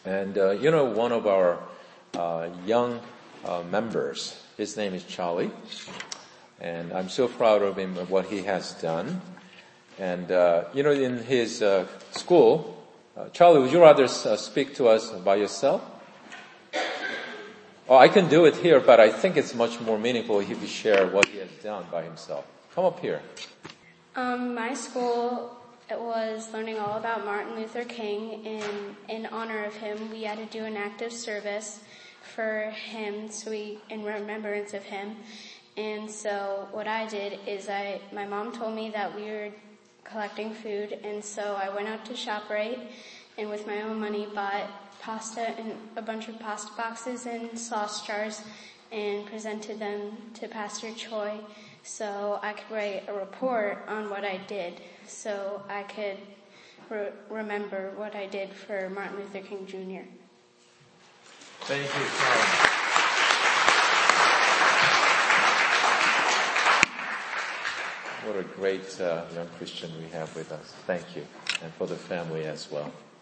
And, one of our young members, his name is Charlie. And I'm so proud of him, of what he has done. And, in his school, Charlie, would you rather speak to us by yourself? Oh, I can do it here, but I think it's much more meaningful if you share what he has done by himself. Come up here. My school, it was learning all about Martin Luther King, and in honor of him, we had to do an active service for him, in remembrance of him. And so what I did is my mom told me that we were collecting food, and so I went out to ShopRite and with my own money bought pasta and a bunch of pasta boxes and sauce jars and presented them to Pastor Choi so I could write a report on what I did, so I could remember what I did for Martin Luther King Jr. Thank you, Charlie. What a great young Christian we have with us. Thank you. And for the family as well.